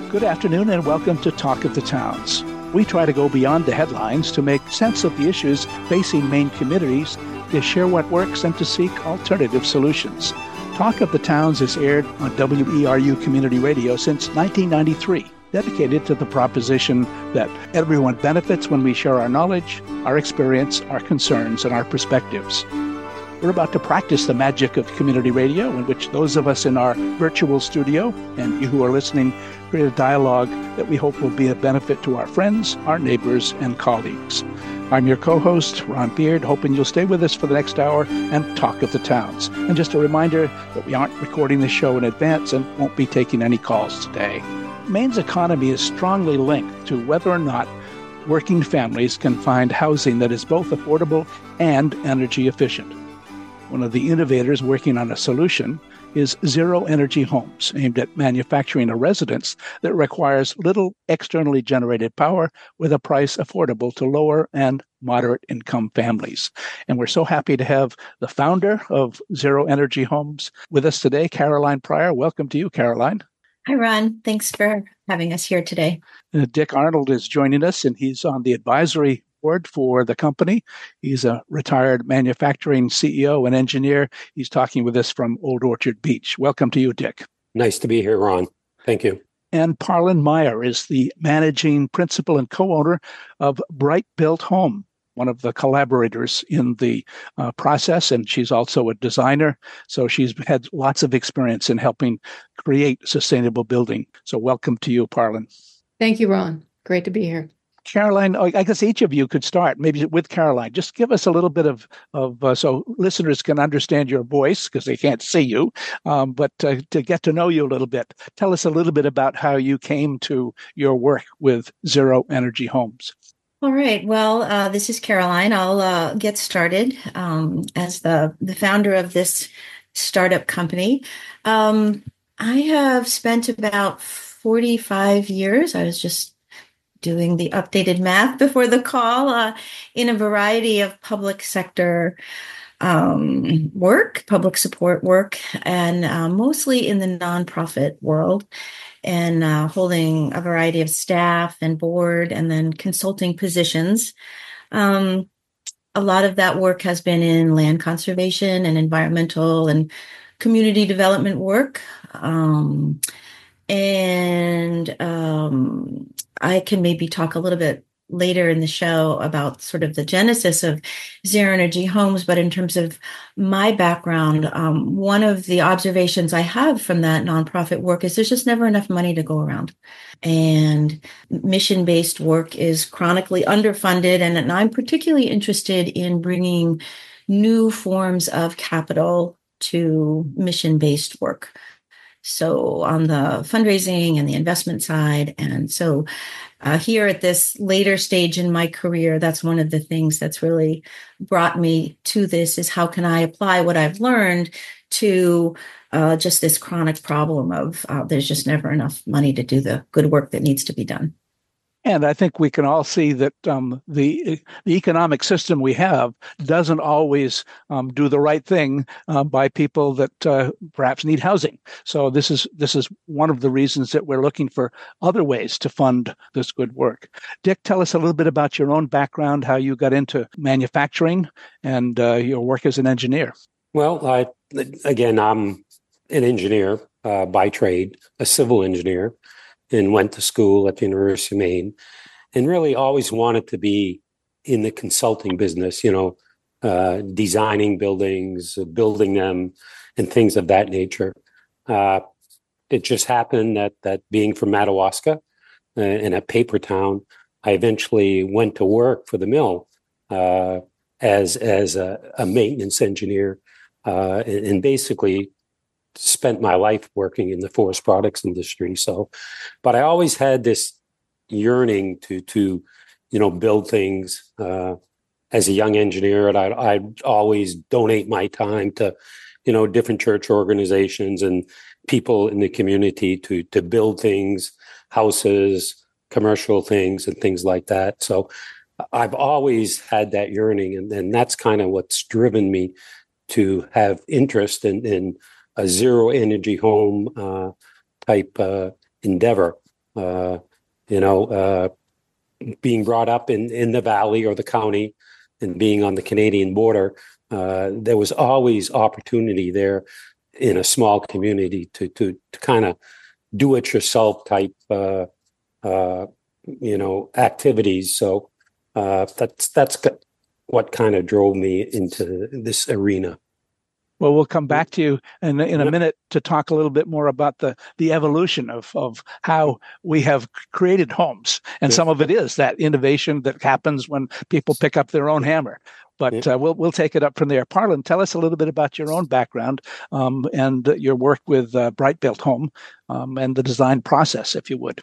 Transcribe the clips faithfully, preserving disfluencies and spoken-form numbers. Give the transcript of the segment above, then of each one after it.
Good afternoon and welcome to Talk of the Towns. We try to go beyond the headlines to make sense of the issues facing Maine communities, to share what works and to seek alternative solutions. Talk of the Towns is aired on W E R U Community Radio since nineteen ninety-three, dedicated to the proposition that everyone benefits when we share our knowledge, our experience, our concerns, and our perspectives. We're about to practice the magic of community radio, in which those of us in our virtual studio and you who are listening create a dialogue that we hope will be a benefit to our friends, our neighbors, and colleagues. I'm your co-host, Ron Beard, hoping you'll stay with us for the next hour and talk of the towns. And just a reminder that we aren't recording this show in advance and won't be taking any calls today. Maine's economy is strongly linked to whether or not working families can find housing that is both affordable and energy efficient. One of the innovators working on a solution is Zero Energy Homes, aimed at manufacturing a residence that requires little externally generated power with a price affordable to lower and moderate income families. And we're so happy to have the founder of Zero Energy Homes with us today, Caroline Pryor. Welcome to you, Caroline. Hi, Ron. Thanks for having us here today. Uh, Dick Arnold is joining us, and he's on the advisory board for the company. He's a retired manufacturing C E O and engineer. He's talking with us from Old Orchard Beach. Welcome to you, Dick. Nice to be here, Ron. Thank you. And Parlin Meyer is the managing principal and co-owner of Bright Built Home, one of the collaborators in the uh, process, and she's also a designer. So she's had lots of experience in helping create sustainable building. So welcome to you, Parlin. Thank you, Ron. Great to be here. Caroline, I guess each of you could start, maybe with Caroline. Just give us a little bit of, of uh, so listeners can understand your voice because they can't see you, um, but uh, to get to know you a little bit. Tell us a little bit about how you came to your work with Zero Energy Homes. All right. Well, uh, this is Caroline. I'll uh, get started um, as the, the founder of this startup company. Um, I have spent about forty-five years. I was just doing the updated math before the call, uh, in a variety of public sector um, work, public support work, and uh, mostly in the nonprofit world, and uh, holding a variety of staff and board and then consulting positions. Um, a lot of that work has been in land conservation and environmental and community development work. Um, and um, I can maybe talk a little bit later in the show about sort of the genesis of Zero Energy Homes. But in terms of my background, um, one of the observations I have from that nonprofit work is there's just never enough money to go around. And mission-based work is chronically underfunded. And, and I'm particularly interested in bringing new forms of capital to mission-based work. So on the fundraising and the investment side. And so uh, here at this later stage in my career, that's one of the things that's really brought me to this is how can I apply what I've learned to uh, just this chronic problem of uh, there's just never enough money to do the good work that needs to be done. And I think we can all see that um, the the economic system we have doesn't always um, do the right thing uh, by people that uh, perhaps need housing. So this is this is one of the reasons that we're looking for other ways to fund this good work. Dick, tell us a little bit about your own background, how you got into manufacturing and uh, your work as an engineer. Well, I, again, I'm an engineer uh, by trade, a civil engineer, and went to school at the University of Maine, and really always wanted to be in the consulting business, you know, uh, designing buildings, building them, and things of that nature. Uh, it just happened that that being from Madawaska uh, in a paper town, I eventually went to work for the mill uh, as as a, a maintenance engineer, uh, and, and basically spent my life working in the forest products industry. So, but I always had this yearning to, to, you know, build things, uh, as a young engineer. And I, I'd always donate my time to, you know, different church organizations and people in the community to, to build things, houses, commercial things and things like that. So I've always had that yearning, and, and that's kind of what's driven me to have interest in, in a zero energy home uh, type uh, endeavor. Uh, you know, uh, being brought up in, in the valley or the county and being on the Canadian border, uh, there was always opportunity there in a small community to to, to kind of do it yourself type, uh, uh, you know, activities. So uh, that's that's what kind of drove me into this arena. Well, we'll come back to you in, in a yep. minute to talk a little bit more about the, the evolution of, of how we have created homes. And yep. some of it is that innovation that happens when people pick up their own hammer. But yep. uh, we'll we'll take it up from there. Parlin, tell us a little bit about your own background um, and your work with uh, Brightbuilt Home um, and the design process, if you would.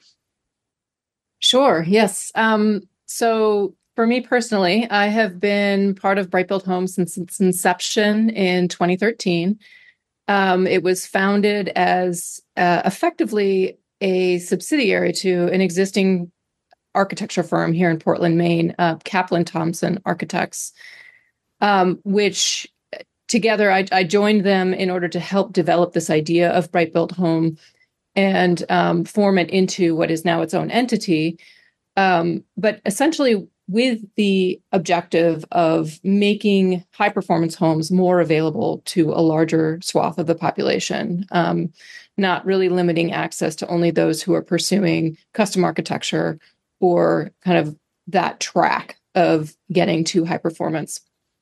Sure. Yes. Um, so for me personally, I have been part of Brightbuilt Home since its inception in twenty thirteen. Um, it was founded as uh, effectively a subsidiary to an existing architecture firm here in Portland, Maine, uh, Kaplan Thompson Architects, um, which together I, I joined them in order to help develop this idea of Brightbuilt Home and um, form it into what is now its own entity. Um, but essentially, with the objective of making high performance homes more available to a larger swath of the population, um, not really limiting access to only those who are pursuing custom architecture or kind of that track of getting to high performance.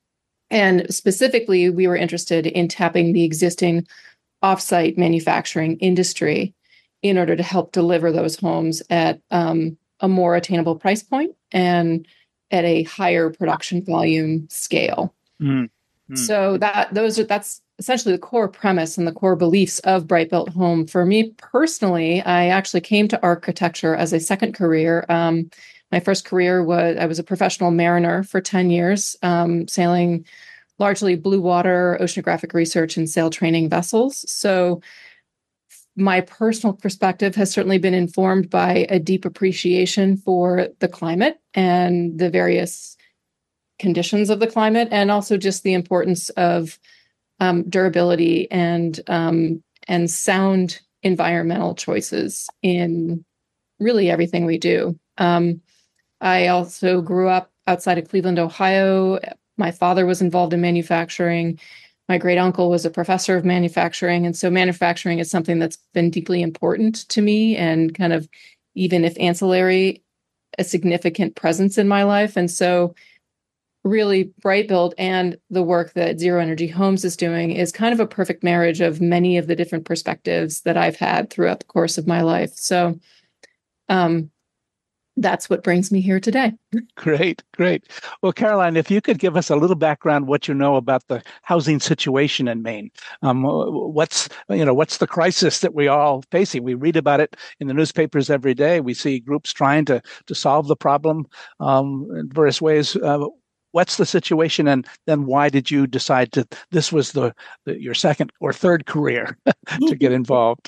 And specifically, we were interested in tapping the existing offsite manufacturing industry in order to help deliver those homes at um, a more attainable price point and at a higher production volume scale. Mm-hmm. So that those are that's essentially the core premise and the core beliefs of Brightbuilt Home. For me personally, I actually came to architecture as a second career. Um, my first career was I was a professional mariner for ten years, um, sailing largely blue water, oceanographic research, and sail training vessels. So my personal perspective has certainly been informed by a deep appreciation for the climate and the various conditions of the climate, and also just the importance of um, durability and um, and sound environmental choices in really everything we do. Um, I also grew up outside of Cleveland, Ohio. My father was involved in manufacturing. My great uncle was a professor of manufacturing. And so manufacturing is something that's been deeply important to me and kind of, even if ancillary, a significant presence in my life. And so really Brightbuilt and the work that Zero Energy Homes is doing is kind of a perfect marriage of many of the different perspectives that I've had throughout the course of my life. So um, that's what brings me here today. Great, great. Well, Caroline, if you could give us a little background, what you know about the housing situation in Maine. Um, what's you know what's the crisis that we all facing? We read about it in the newspapers every day. We see groups trying to to solve the problem um, in various ways. Uh, what's the situation, and then why did you decide to? This was the, the your second or third career to get involved.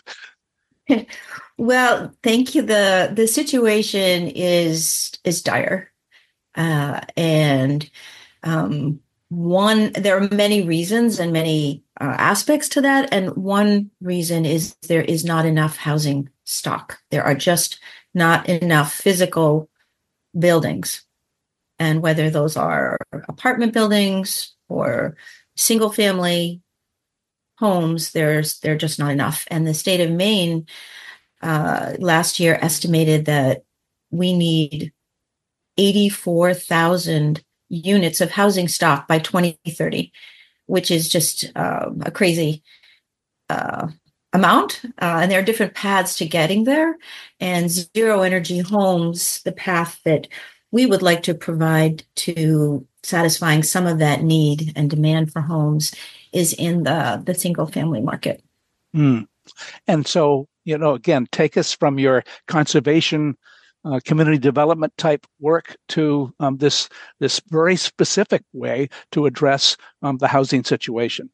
Well, thank you. The the situation is is dire. Uh, and um, one, there are many reasons and many uh, aspects to that. And one reason is there is not enough housing stock. There are just not enough physical buildings. And whether those are apartment buildings or single family homes, there's they're just not enough. And the state of Maine uh, last year estimated that we need eighty-four thousand units of housing stock by twenty thirty, which is just uh, a crazy uh, amount. Uh, and there are different paths to getting there. And Zero Energy Homes, the path that we would like to provide to satisfying some of that need and demand for homes, is in the, the single family market. Mm. And so, you know, again, take us from your conservation Uh, community development type work to um, this this very specific way to address um, the housing situation.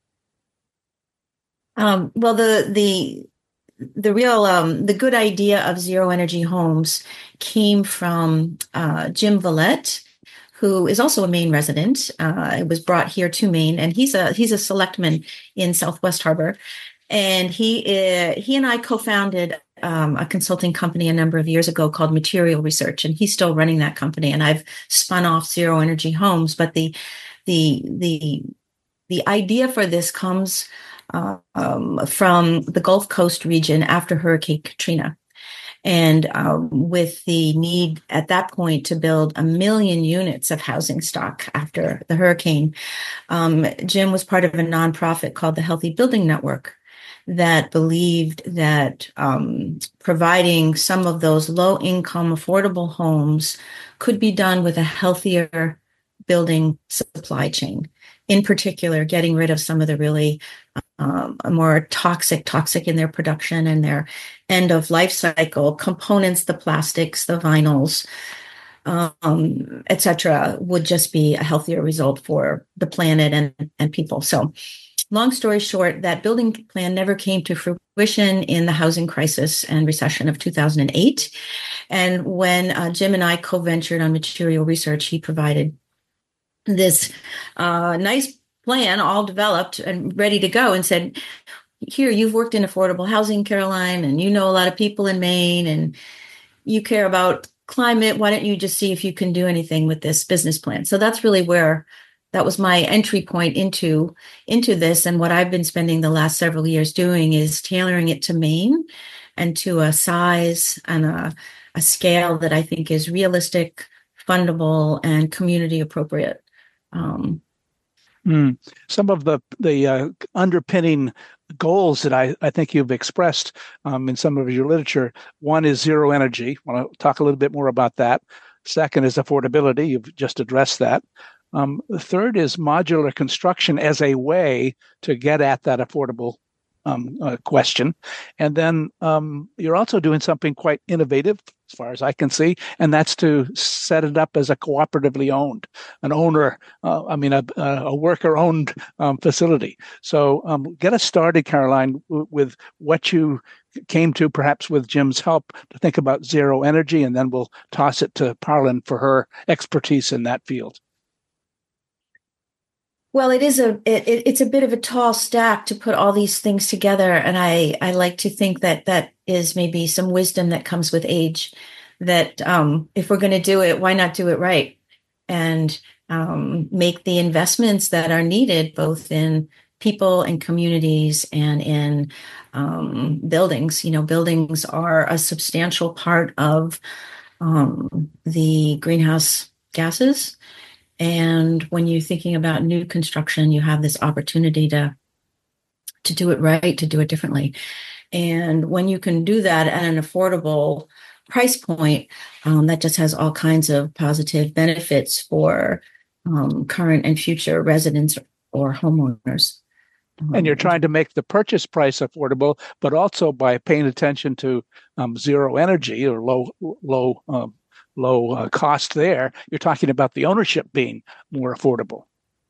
Um, well, the the the real um, the good idea of Zero Energy Homes came from uh, Jim Vallette, who is also a Maine resident. Uh, it was brought here to Maine, and he's a he's a selectman in Southwest Harbor, and he uh, he and I co-founded um, a consulting company a number of years ago called Material Research, and he's still running that company. And I've spun off Zero Energy Homes, but the the the the idea for this comes uh, um, from the Gulf Coast region after Hurricane Katrina. And um, with the need at that point to build a million units of housing stock after the hurricane, um, Jim was part of a nonprofit called the Healthy Building Network that believed that um, providing some of those low-income, affordable homes could be done with a healthier building supply chain. In particular, getting rid of some of the really um, more toxic, toxic in their production and their end of life cycle components, the plastics, the vinyls, um, et cetera, would just be a healthier result for the planet and, and people. So long story short, that building plan never came to fruition in the housing crisis and recession of two thousand eight. And when uh, Jim and I co-ventured on Material Research, he provided this uh, nice plan, all developed and ready to go, and said, here, you've worked in affordable housing, Caroline, and you know a lot of people in Maine, and you care about climate. Why don't you just see if you can do anything with this business plan? So that's really where that was my entry point into, into this. And what I've been spending the last several years doing is tailoring it to Maine and to a size and a, a scale that I think is realistic, fundable, and community appropriate. Um, mm. Some of the the uh, underpinning goals that I, I think you've expressed um, in some of your literature. One is zero energy. I want to talk a little bit more about that. Second is affordability. You've just addressed that. Um, the third is modular construction as a way to get at that affordable um, uh, question. And then um, you're also doing something quite innovative, as far as I can see, and that's to set it up as a cooperatively owned, an owner, uh, I mean, a, a worker-owned um, facility. So um, get us started, Caroline, w- with what you came to, perhaps with Jim's help, to think about zero energy, and then we'll toss it to Parlin for her expertise in that field. Well, it is a it, it's a bit of a tall stack to put all these things together, and I I like to think that that is maybe some wisdom that comes with age. That um, if we're going to do it, why not do it right, and um, make the investments that are needed, both in people and communities and in um, buildings. You know, buildings are a substantial part of um, the greenhouse gases. And when you're thinking about new construction, you have this opportunity to to do it right, to do it differently. And when you can do that at an affordable price point, um, that just has all kinds of positive benefits for um, current and future residents or homeowners. And you're trying to make the purchase price affordable, but also by paying attention to um, zero energy or low low. Um, low uh, cost there, you're talking about the ownership being more affordable.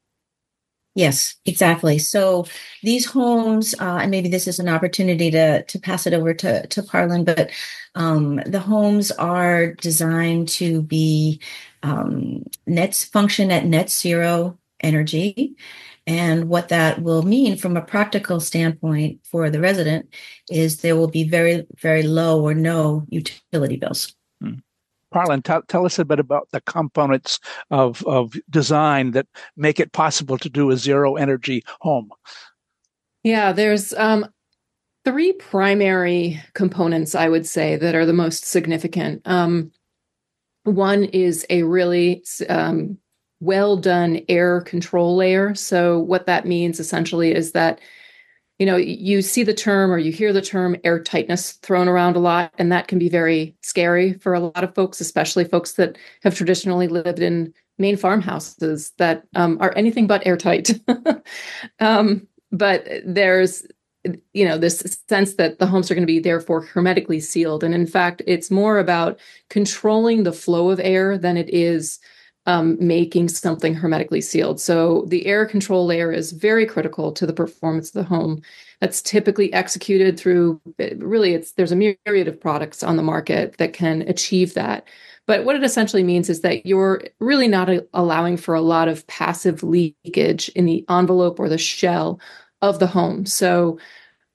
Yes, exactly. So these homes, uh, and maybe this is an opportunity to to pass it over to, to Parlin, but um, the homes are designed to be um, net function at net zero energy. And what that will mean from a practical standpoint for the resident is there will be very, very low or no utility bills. Hmm. Parlin, t- tell us a bit about the components of, of design that make it possible to do a zero energy home. Yeah, there's um, three primary components, I would say, that are the most significant. Um, one is a really um, well done air control layer. So what that means essentially is that you know, you see the term or you hear the term air tightness thrown around a lot, and that can be very scary for a lot of folks, especially folks that have traditionally lived in Maine farmhouses that um, are anything but airtight. um, but there's, you know, this sense that the homes are going to be therefore hermetically sealed. And in fact, it's more about controlling the flow of air than it is Um, making something hermetically sealed. So the air control layer is very critical to the performance of the home. That's typically executed through, really, it's there's a myriad of products on the market that can achieve that. But what it essentially means is that you're really not a, allowing for a lot of passive leakage in the envelope or the shell of the home. So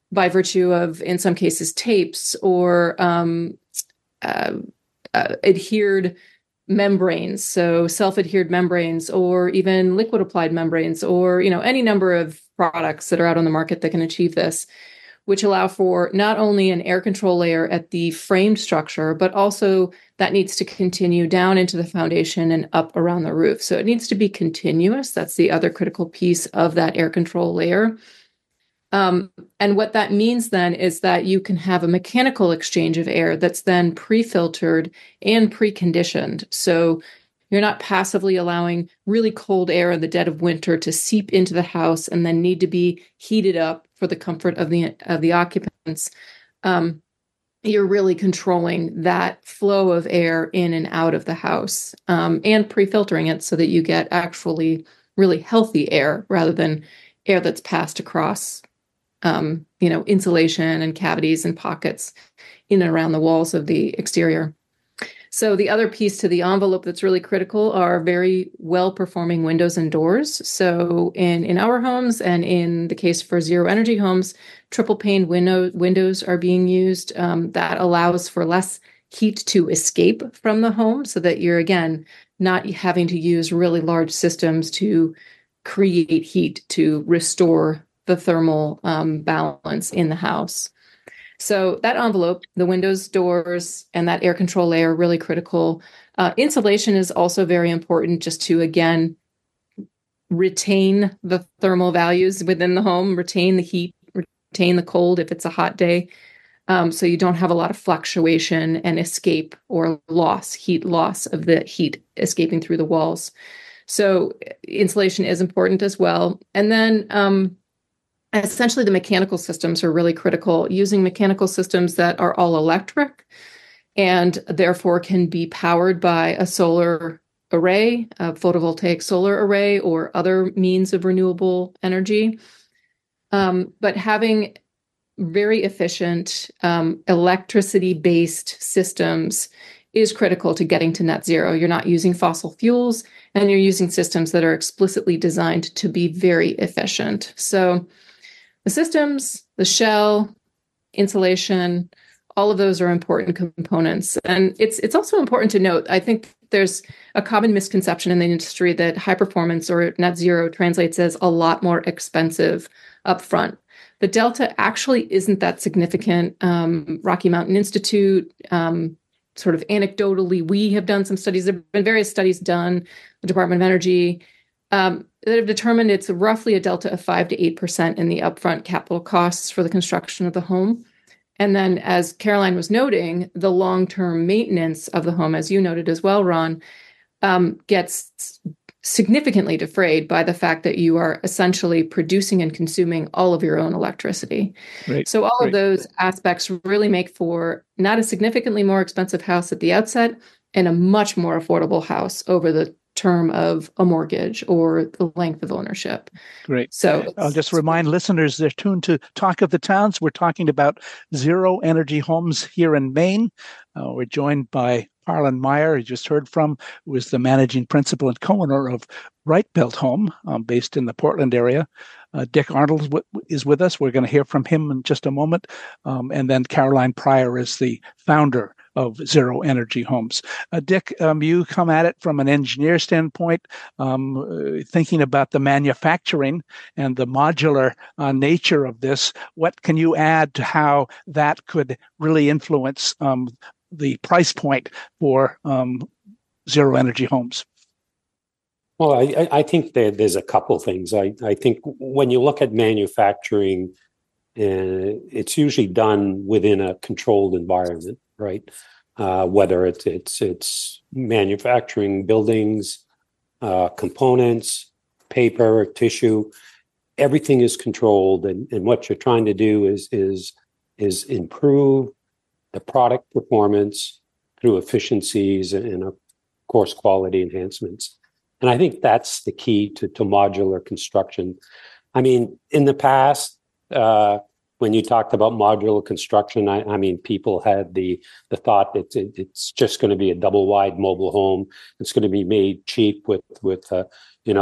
by virtue of, in some cases, tapes or um, uh, uh, adhered membranes, so self-adhered membranes, or even liquid applied membranes, or you know any number of products that are out on the market that can achieve this, which allow for not only an air control layer at the framed structure, but also that needs to continue down into the foundation and up around the roof. So it needs to be continuous. That's the other critical piece of that air control layer. Um, and what that means then is that you can have a mechanical exchange of air that's then pre-filtered and preconditioned. So you're not passively allowing really cold air in the dead of winter to seep into the house and then need to be heated up for the comfort of the of the occupants. Um, you're really controlling that flow of air in and out of the house, um, and pre-filtering it so that you get actually really healthy air rather than air that's passed across Um, you know, insulation and cavities and pockets in and around the walls of the exterior. So the other piece to the envelope that's really critical are very well-performing windows and doors. So in, in our homes, and in the case for zero energy homes, triple pane window, windows are being used. Um, that allows for less heat to escape from the home so that you're, again, not having to use really large systems to create heat to restore the thermal um, balance in the house. So that envelope, the windows, doors, and that air control layer are really critical. Uh, insulation is also very important, just to, again, retain the thermal values within the home, retain the heat, retain the cold if it's a hot day. Um, so you don't have a lot of fluctuation and escape or loss, heat loss of the heat escaping through the walls. So insulation is important as well. And then um, essentially, the mechanical systems are really critical. Using mechanical systems that are all electric and therefore can be powered by a solar array, a photovoltaic solar array, or other means of renewable energy. Um, but having very efficient um, electricity-based systems is critical to getting to net zero. You're not using fossil fuels, and you're using systems that are explicitly designed to be very efficient. So the systems, the shell, insulation, all of those are important components. And it's it's also important to note, I think there's a common misconception in the industry that high performance or net zero translates as a lot more expensive upfront. The delta actually isn't that significant. Um, Rocky Mountain Institute, um, sort of anecdotally, we have done some studies. There have been various studies done, the Department of Energy, um, that have determined it's roughly a delta of five to eight percent in the upfront capital costs for the construction of the home. And then, as Caroline was noting, the long-term maintenance of the home, as you noted as well, Ron, um, gets significantly defrayed by the fact that you are essentially producing and consuming all of your own electricity. Right. So all right. of those aspects really make for not a significantly more expensive house at the outset and a much more affordable house over the term of a mortgage or the length of ownership. Great. So I'll just remind listeners they're tuned to Talk of the Towns. We're talking about zero energy homes here in Maine. Uh, we're joined by Harlan Meyer, you just heard from, who is the managing principal and co-owner of Right Built Home, um, based in the Portland area. Uh, Dick Arnold w- is with us. We're going to hear from him in just a moment. Um, and then Caroline Pryor is the founder of Zero Energy Homes. Uh, Dick, um, you come at it from an engineer standpoint, um, uh, thinking about the manufacturing and the modular uh, nature of this. What can you add to how that could really influence um, the price point for um, zero energy homes? Well, I, I think that there's a couple things. I, I think when you look at manufacturing, uh, it's usually done within a controlled environment, right? Uh, whether it's it's it's manufacturing buildings, uh, components, paper, tissue, everything is controlled, and, and what you're trying to do is is is improve the product performance through efficiencies and, and of course, quality enhancements. And I think that's the key to, to modular construction. I mean, in the past, uh, when you talked about modular construction, I, I mean, people had the the thought that it, it's just going to be a double wide mobile home. It's going to be made cheap with with uh, you know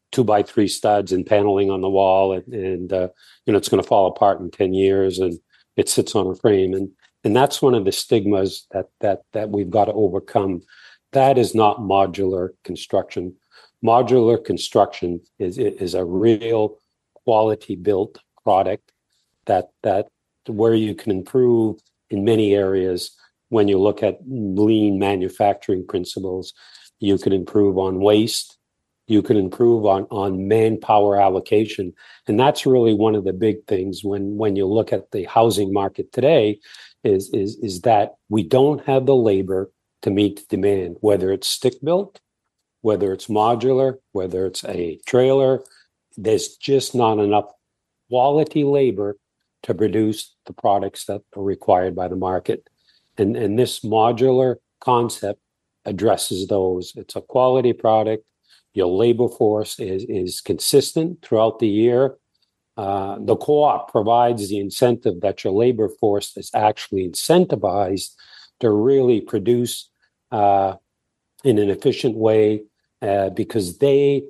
two by three studs and paneling on the wall, and, and uh, you know, it's going to fall apart in ten years, and it sits on a frame. And and that's one of the stigmas that that that we've got to overcome. That is not modular construction. Modular construction is is a real quality built product that that where you can improve in many areas. When you look at lean manufacturing principles, you can improve on waste. You can improve on, on manpower allocation. And that's really one of the big things when, when you look at the housing market today is, is, is that we don't have the labor to meet demand, whether it's stick-built, whether it's modular, whether it's a trailer. There's just not enough quality labor to produce the products that are required by the market. And, and this modular concept addresses those. It's a quality product. Your labor force is, is consistent throughout the year. Uh, the co-op provides the incentive that your labor force is actually incentivized to really produce uh, in an efficient way uh, because they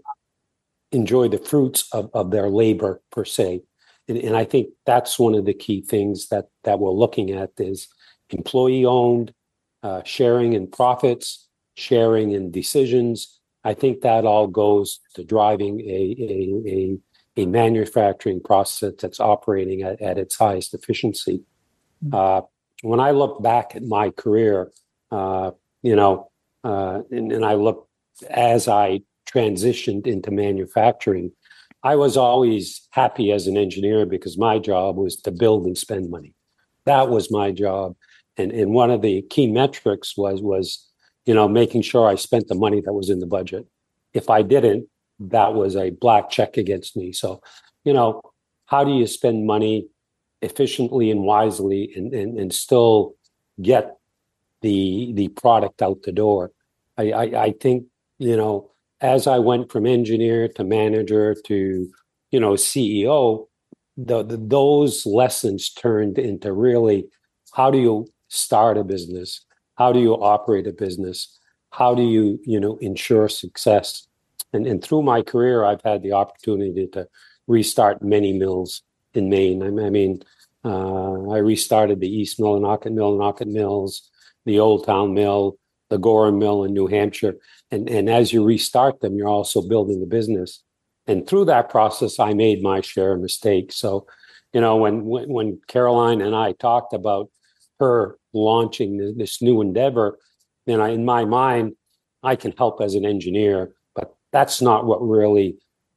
enjoy the fruits of, of their labor per se. And, and I think that's one of the key things that, that we're looking at is employee-owned, uh, sharing in profits, sharing in decisions. I think that all goes to driving a, a, a, a manufacturing process that's operating at, at its highest efficiency. Mm-hmm. Uh, when I look back at my career, uh, you know, uh, and, and I look as I transitioned into manufacturing, I was always happy as an engineer because my job was to build and spend money. That was my job. And, and one of the key metrics was, was, you know, making sure I spent the money that was in the budget. If I didn't, that was a black check against me. So, you know, how do you spend money efficiently and wisely and, and, and still get the the product out the door? I, I, I think, you know, as I went from engineer to manager to, you know, C E O, the, the, those lessons turned into really, how do you start a business? How do you operate a business? How do you, you know, ensure success? And, and through my career, I've had the opportunity to restart many mills in Maine. I mean, uh, I restarted the East Millinocket Mill, Knocket Mills, the Old Town Mill, the Gorham Mill in New Hampshire. And, and as you restart them, you're also building the business. And through that process, I made my share of mistakes. So, you know, when when, when Caroline and I talked about her launching this new endeavor, then I, in my mind, I can help as an engineer, but that's not what really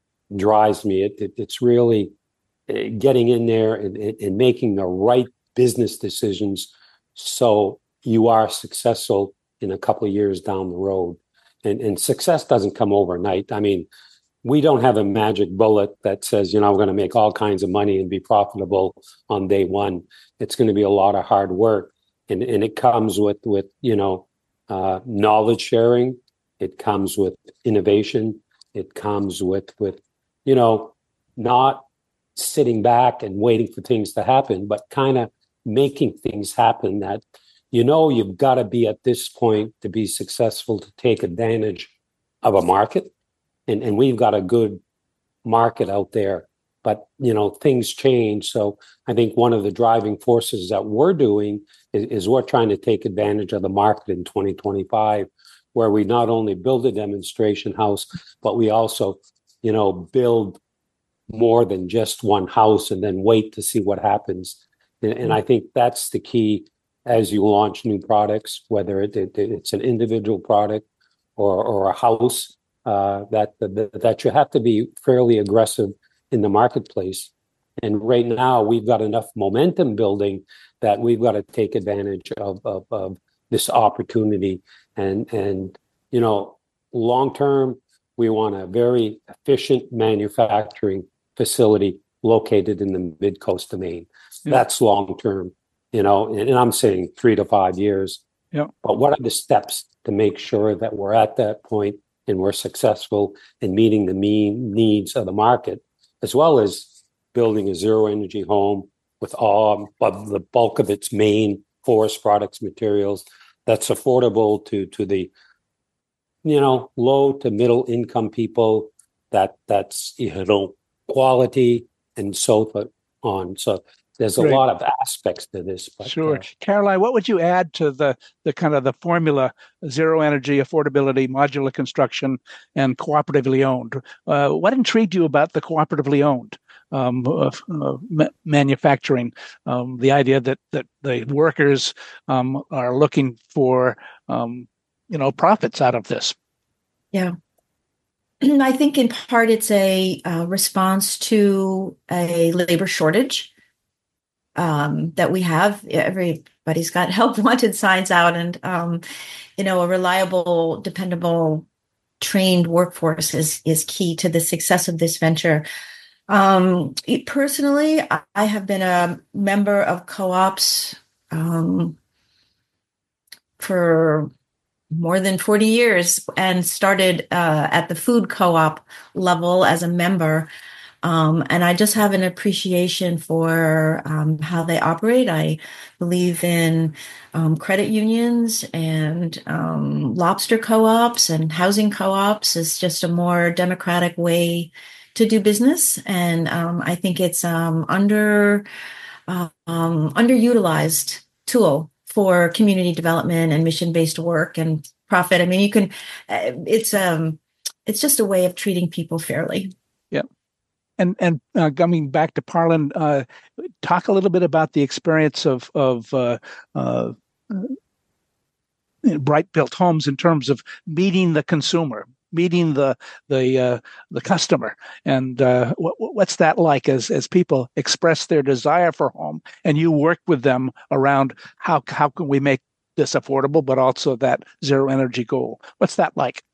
drives me. It, it, it's really getting in there and, and making the right business decisions so you are successful in a couple of years down the road. And, and success doesn't come overnight. I mean, we don't have a magic bullet that says, you know, we're going to make all kinds of money and be profitable on day one. It's going to be a lot of hard work. And, and it comes with, with, you know, uh, knowledge sharing. It comes with innovation. It comes with, with, you know, not sitting back and waiting for things to happen, but kind of making things happen that, you know, you've got to be at this point to be successful to take advantage of a market. And, and we've got a good market out there, but, you know, things change. So I think one of the driving forces that we're doing is, is we're trying to take advantage of the market in twenty twenty-five, where we not only build a demonstration house, but we also, you know, build more than just one house and then wait to see what happens. And, and I think that's the key as you launch new products, whether it, it, it's an individual product or, or a house. Uh, that, that that you have to be fairly aggressive in the marketplace. And right now, we've got enough momentum building that we've got to take advantage of, of, of this opportunity. And, and, you know, long term, we want a very efficient manufacturing facility located in the mid-coast of Maine. Yeah. That's long term, you know, and, and I'm saying three to five years. Yeah. But what are the steps to make sure that we're at that point and we're successful in meeting the mean needs of the market, as well as building a zero energy home with all of the bulk of its main forest products materials that's affordable to, to the, you know, low to middle income people that that's, you know, quality and so on. So there's a Great. lot of aspects to this. But, Sure. uh, Caroline, what would you add to the the kind of the formula: zero energy, affordability, modular construction, and cooperatively owned? Uh, what intrigued you about the cooperatively owned um, uh, uh, ma- manufacturing? Um, the idea that that the workers um, are looking for um, you know profits out of this. Yeah. I think in part it's a uh, response to a labor shortage um, that we have. Everybody's got help wanted signs out, and um, you know, a reliable, dependable, trained workforce is is key to the success of this venture. Um, personally, I have been a member of co-ops um, for more than forty years and started uh, at the food co-op level as a member. Um, and I just have an appreciation for um, how they operate. I believe in um, credit unions and um, lobster co-ops and housing co-ops is just a more democratic way to do business. And um, I think it's um, under uh, um, underutilized tool for community development and mission-based work and profit. I mean, you can. Uh, it's um, it's just a way of treating people fairly. Yeah. And and uh, coming back to Parlin, uh, talk a little bit about the experience of of uh, uh, Bright Built Homes in terms of meeting the consumer, meeting the the uh, the customer, and uh, what, what's that like as as people express their desire for home, and you work with them around how how can we make this affordable, but also that zero energy goal. What's that like?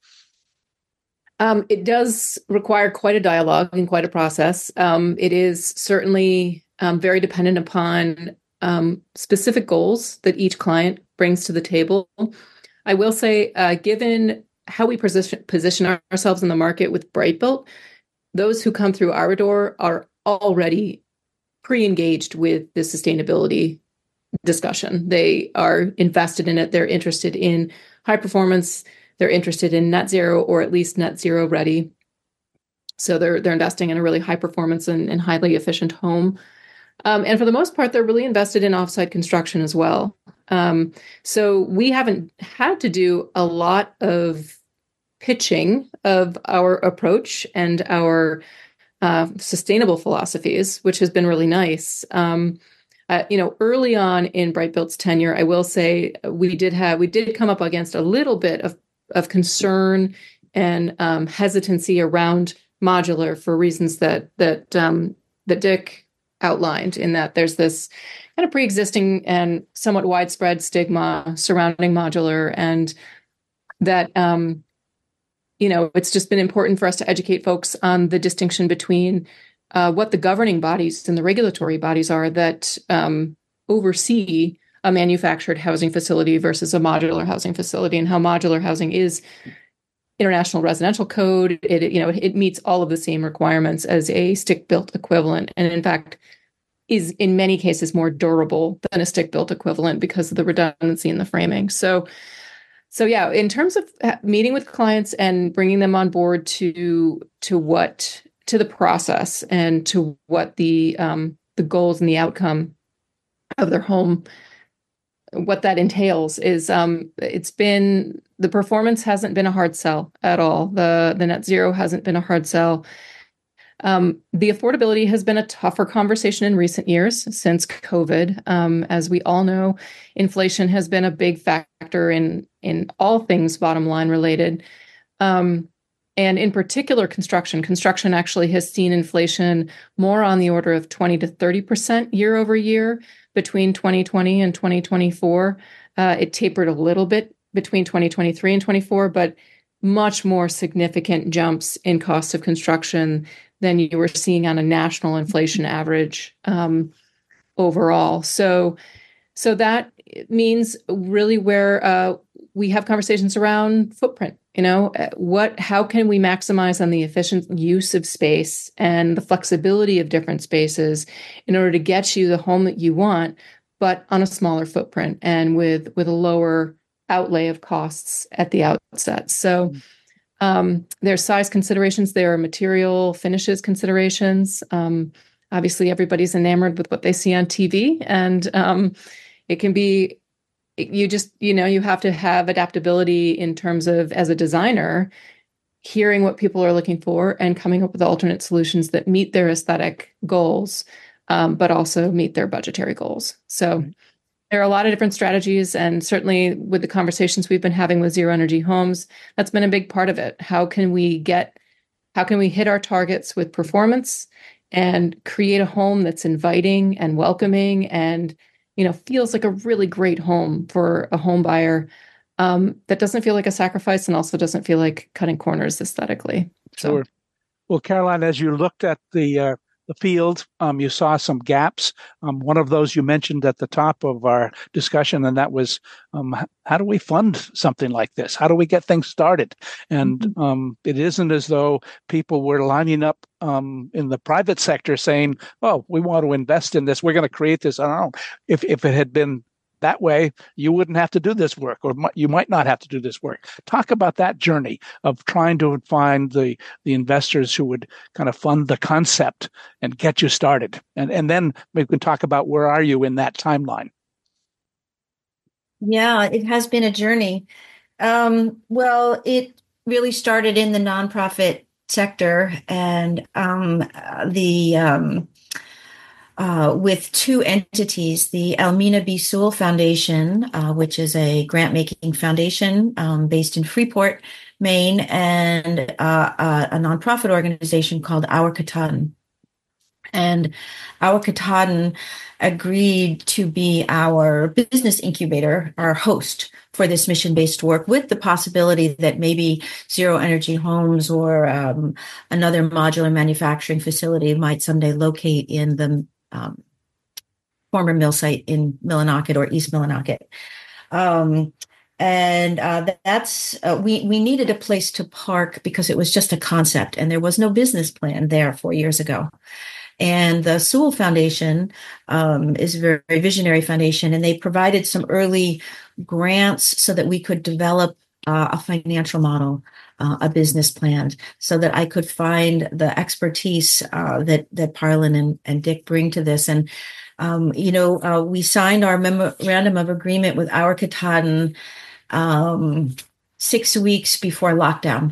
Um, it does require quite a dialogue and quite a process. Um, it is certainly um, very dependent upon um, specific goals that each client brings to the table. I will say, uh, given how we position position ourselves in the market with BrightBuilt, those who come through our door are already pre-engaged with the sustainability discussion. They are invested in it. They're interested in high performance. They're interested in net zero or at least net zero ready. So they're they're investing in a really high performance and, and highly efficient home. Um, and for the most part, they're really invested in offsite construction as well. Um, so we haven't had to do a lot of pitching of our approach and our uh, sustainable philosophies, which has been really nice. Um, Uh, you know, early on in BrightBuilt's tenure, I will say we did have we did come up against a little bit of of concern and um, hesitancy around modular for reasons that that um, that Dick outlined. In that there's this kind of pre-existing and somewhat widespread stigma surrounding modular, and that um, you know it's just been important for us to educate folks on the distinction between Uh, what the governing bodies and the regulatory bodies are that um, oversee a manufactured housing facility versus a modular housing facility, and how modular housing is International Residential Code. It, you know, it, it meets all of the same requirements as a stick-built equivalent, and in fact, is in many cases more durable than a stick-built equivalent because of the redundancy in the framing. So, so yeah, in terms of meeting with clients and bringing them on board to to what. to the process and to what the um, the goals and the outcome of their home, what that entails is um, it's been the performance hasn't been a hard sell at all. The the net zero hasn't been a hard sell. Um, the affordability has been a tougher conversation in recent years since COVID. Um, as we all know, inflation has been a big factor in in all things bottom line related. Um, And in particular, construction. Construction actually has seen inflation more on the order of twenty to thirty percent year over year between twenty twenty and twenty twenty-four. Uh, it tapered a little bit between twenty twenty-three and twenty-four, but much more significant jumps in cost of construction than you were seeing on a national inflation average um, overall. So, so that means really where uh, we have conversations around footprint. You know, what, how can we maximize on the efficient use of space and the flexibility of different spaces in order to get you the home that you want, but on a smaller footprint and with, with a lower outlay of costs at the outset. So, Um, there's size considerations, there are material finishes considerations. Um, obviously, everybody's enamored with what they see on T V, and um, it can be, you just, you know, you have to have adaptability in terms of, as a designer, hearing what people are looking for and coming up with alternate solutions that meet their aesthetic goals, um, but also meet their budgetary goals. So there are a lot of different strategies, and certainly with the conversations we've been having with Zero Energy Homes, that's been a big part of it. How can we get, how can we hit our targets with performance and create a home that's inviting and welcoming and, you know, feels like a really great home for a home buyer, um, that doesn't feel like a sacrifice and also doesn't feel like cutting corners aesthetically. Sure. So. Well, Caroline, as you looked at the uh, the field, um, you saw some gaps. Um, one of those you mentioned at the top of our discussion, and that was um, how do we fund something like this? How do we get things started? And mm-hmm. um, it isn't as though people were lining up um, in the private sector saying, "Oh, we want to invest in this. We're going to create this." I don't know. If if it had been that way, you wouldn't have to do this work, or you might not have to do this work. Talk about that journey of trying to find the the investors who would kind of fund the concept and get you started. And and then we can talk about where are you in that timeline. Yeah, it has been a journey. Um, well, it really started in the nonprofit sector, and um, the um, Uh, with two entities, the Almina B. Sewell Foundation, uh, which is a grant-making foundation um, based in Freeport, Maine, and uh, uh, a nonprofit organization called Our Katahdin. And Our Katahdin agreed to be our business incubator, our host for this mission-based work, with the possibility that maybe Zero Energy Homes or um, another modular manufacturing facility might someday locate in the Um, former mill site in Millinocket or East Millinocket. Um, and uh, that's, uh, we, we needed a place to park because it was just a concept and there was no business plan there four years ago. And the Sewell Foundation um, is a very, very visionary foundation, and they provided some early grants so that we could develop uh, a financial model, Uh, a business plan, so that I could find the expertise uh, that that Parlin and, and Dick bring to this. And um, you know, uh, we signed our memorandum of agreement with Our Katahdin um, six weeks before lockdown,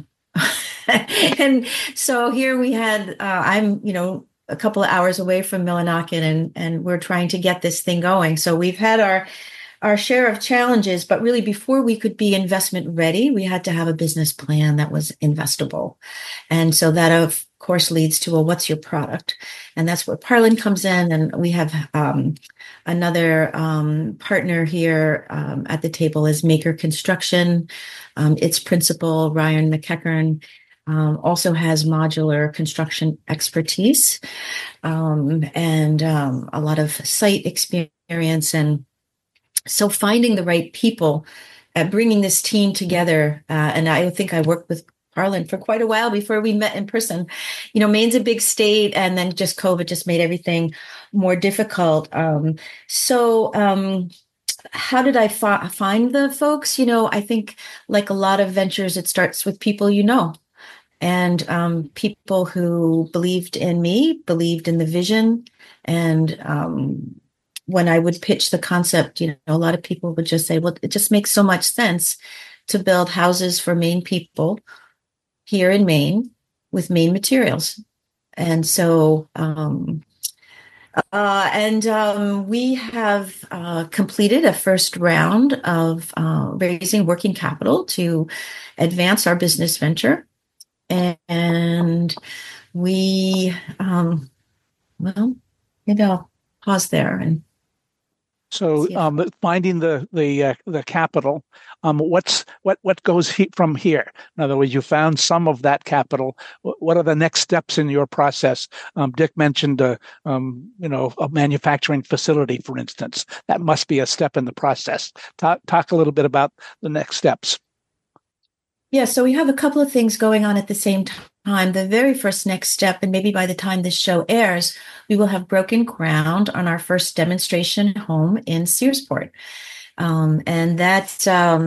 and so here we had. Uh, I'm, you know, a couple of hours away from Millinocket, and and we're trying to get this thing going. So we've had our. our share of challenges, but really before we could be investment ready, we had to have a business plan that was investable. And so that, of course, leads to, well, what's your product? And that's where Parlin comes in. And we have um, another um, partner here um, at the table is Maker Construction. Um, its principal, Ryan McEachern, um, also has modular construction expertise um, and um, a lot of site experience. And so finding the right people, uh, bringing this team together, uh, and I think I worked with Parlin for quite a while before we met in person. You know, Maine's a big state, and then just COVID just made everything more difficult. Um, so um, how did I fa- find the folks? You know, I think like a lot of ventures, it starts with people you know, and um, people who believed in me, believed in the vision, and um when I would pitch the concept, you know, a lot of people would just say, well, it just makes so much sense to build houses for Maine people here in Maine with Maine materials. And so, um, uh, and um, we have uh, completed a first round of uh, raising working capital to advance our business venture. And, and we, um, well, maybe I'll pause there and So um, finding the the uh, the capital, um, what's what what goes he- from here? In other words, you found some of that capital. What are the next steps in your process? Um, Dick mentioned a um, you know a manufacturing facility, for instance. That must be a step in the process. Talk talk a little bit about the next steps. Yeah, so we have a couple of things going on at the same time. The very first next step, and maybe by the time this show airs, we will have broken ground on our first demonstration home in Searsport. Um, and that um,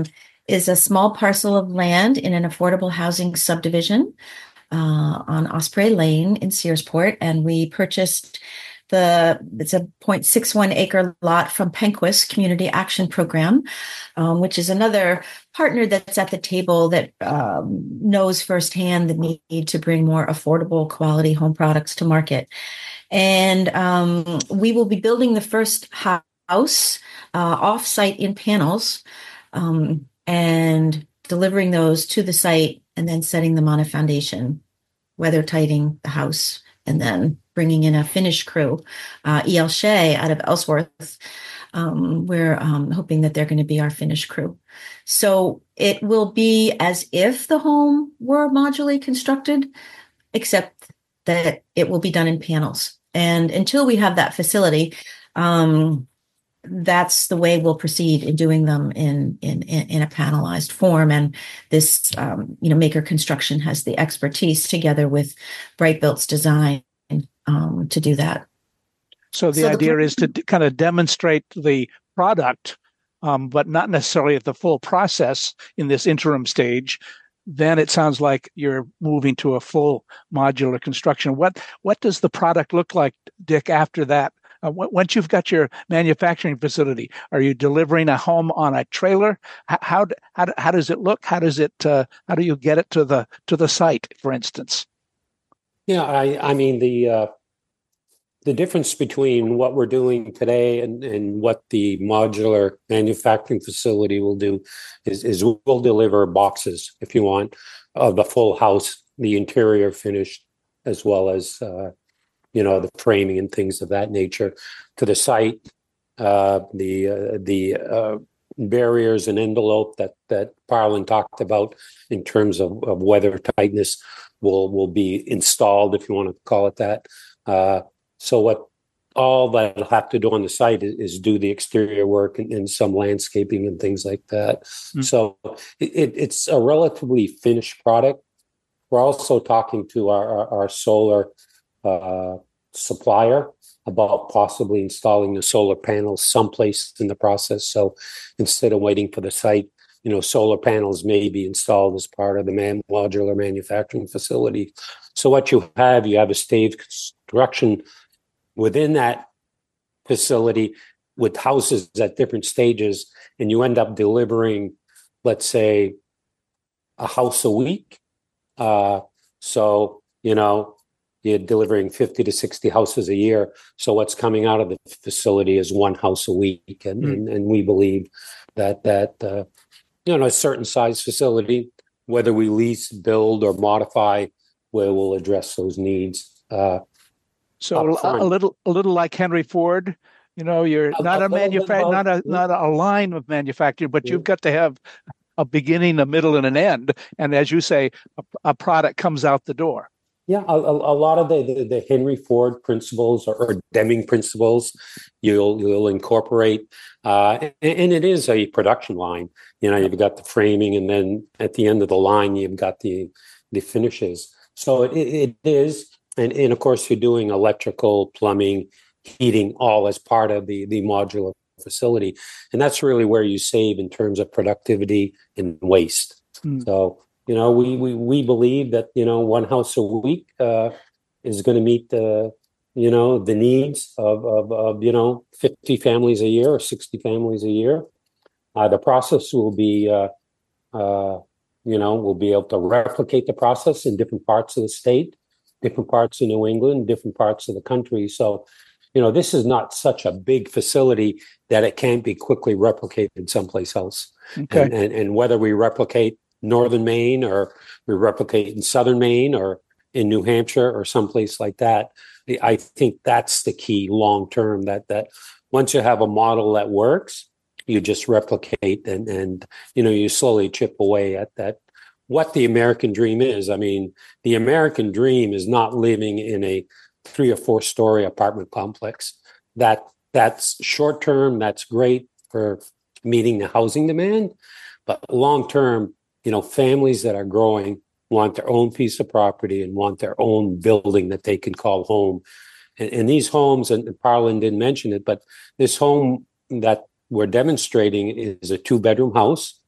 is a small parcel of land in an affordable housing subdivision uh, on Osprey Lane in Searsport, and we purchased the it's a zero point six one acre lot from Penquist Community Action Program, um, which is another partner that's at the table that um, knows firsthand the need to bring more affordable quality home products to market. And um, we will be building the first house uh, off-site in panels um, and delivering those to the site and then setting them on a foundation, weather tighting the house, and then bringing in a finish crew, uh, E L Shea out of Ellsworth. Um, we're um, hoping that they're going to be our finish crew. So it will be as if the home were modularly constructed, except that it will be done in panels. And until we have that facility, um, that's the way we'll proceed in doing them in in in a panelized form. And this, um, you know, Maker Construction has the expertise together with Brightbuilt's design um, to do that. So the so idea the, is to d- kind of demonstrate the product, um, but not necessarily the full process in this interim stage. Then it sounds like you're moving to a full modular construction. What what does the product look like, Dick, after that? Uh, w- once you've got your manufacturing facility, are you delivering a home on a trailer? H- how d- how d- how does it look? How does it uh, how do you get it to the to the site, for instance? Yeah, I I mean the uh, the difference between what we're doing today and, and what the modular manufacturing facility will do is, is we'll deliver boxes, if you want, of the full house, the interior finished, as well as, uh, you know, the framing and things of that nature to the site. Uh, the uh, the uh, barriers and envelope that, that Parlin talked about in terms of, of weather tightness will, will be installed, if you want to call it that. Uh, So what all that I'll have to do on the site is, is do the exterior work and, and some landscaping and things like that. Mm. So it, it's a relatively finished product. We're also talking to our, our, our solar uh, supplier about possibly installing the solar panels someplace in the process. So instead of waiting for the site, you know, solar panels may be installed as part of the man modular manufacturing facility. So what you have, you have a staged construction within that facility with houses at different stages, and you end up delivering, let's say, a house a week. Uh, so, you know, you're delivering fifty to sixty houses a year. So what's coming out of the facility is one house a week. And, mm. and, and we believe that, that uh, you know, a certain size facility, whether we lease, build, or modify, where we'll address those needs. Uh, So a, a little, a little like Henry Ford, you know, you're a, not a, a manufacturer, not a not a line of manufacturing, but yeah. You've got to have a beginning, a middle, and an end. And as you say, a, a product comes out the door. Yeah, a, a lot of the, the, the Henry Ford principles or, or Deming principles, you'll you'll incorporate, uh, and, and it is a production line. You know, you've got the framing, and then at the end of the line, you've got the the finishes. So it, it is. And, and of course, you're doing electrical, plumbing, heating, all as part of the, the modular facility. And that's really where you save in terms of productivity and waste. Mm. So, you know, we, we, we believe that, you know, one house a week uh, is going to meet the, you know, the needs of, of, of, you know, fifty families a year or sixty families a year. Uh, the process will be, uh, uh, you know, we'll be able to replicate the process in different parts of the state, different parts of New England, different parts of the country. So, you know, this is not such a big facility that it can't be quickly replicated someplace else. Okay. And, and, and whether we replicate northern Maine or we replicate in southern Maine or in New Hampshire or someplace like that, I think that's the key long term, that that once you have a model that works, you just replicate and, and you know, you slowly chip away at that. What the American dream is. I mean, the American dream is not living in a three or four story apartment complex. That that's short term. That's great for meeting the housing demand, but long term, you know, families that are growing want their own piece of property and want their own building that they can call home. And, and these homes, and Parlin didn't mention it, but this home that we're demonstrating is a two bedroom house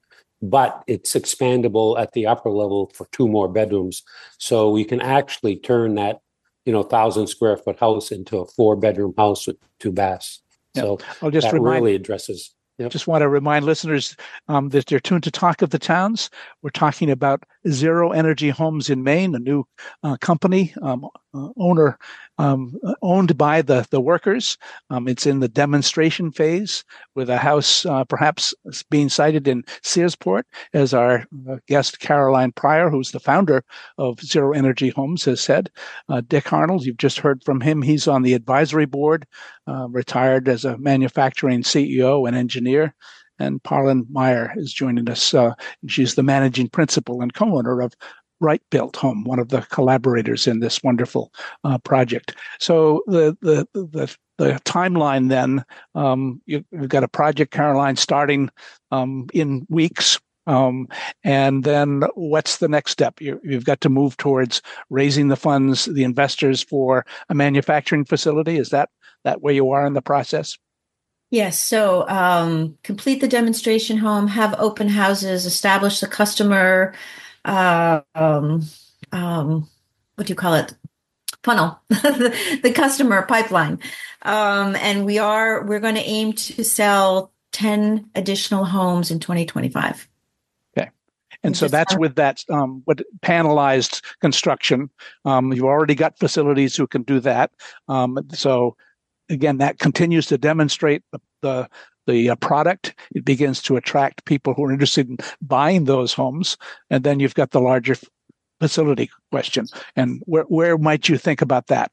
but it's expandable at the upper level for two more bedrooms. So we can actually turn that, you know, thousand square foot house into a four bedroom house with two baths. Yeah. So I'll just that remind, really addresses. Yep. Just want to remind listeners um, that they're tuned to Talk of the Towns. We're talking about Zero Energy Homes in Maine, a new uh, company, um, uh, owner um, owned by the the workers. Um, it's in the demonstration phase, with a house uh, perhaps being sited in Searsport, as our uh, guest Caroline Pryor, who's the founder of Zero Energy Homes, has said. Uh, Dick Arnold, you've just heard from him. He's on the advisory board, uh, retired as a manufacturing C E O and engineer. And Parlin Meyer is joining us. Uh, she's the managing principal and co-owner of Right Built Home, one of the collaborators in this wonderful uh, project. So the the the, the timeline then, um, you, you've got a project, Caroline, starting um, in weeks. Um, and then what's the next step? You, you've got to move towards raising the funds, the investors for a manufacturing facility. Is that that where you are in the process? Yes. So um, complete the demonstration home, have open houses, establish the customer, uh, um, um, what do you call it? Funnel, the customer pipeline. Um, and we are, we're going to aim to sell ten additional homes in twenty twenty-five. Okay. And so that's with that um, what panelized construction. Um, you've already got facilities who can do that. Um, so again, that continues to demonstrate the the, the uh, product. It begins to attract people who are interested in buying those homes. And then you've got the larger facility question. And where where might you think about that?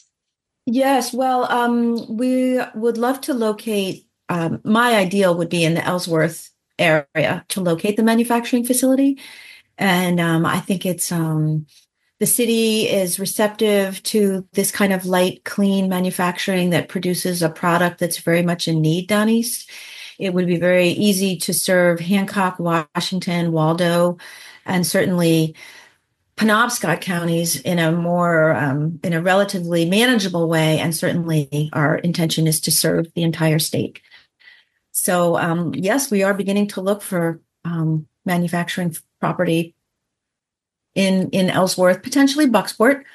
Yes, well, um, we would love to locate, um, my ideal would be in the Ellsworth area to locate the manufacturing facility. And um, I think it's, um, the city is receptive to this kind of light, clean manufacturing that produces a product that's very much in need down east. It would be very easy to serve Hancock, Washington, Waldo, and certainly Penobscot counties in a more, um, in a relatively manageable way. And certainly our intention is to serve the entire state. So, um, yes, we are beginning to look for um, manufacturing property in, in Ellsworth, potentially Bucksport.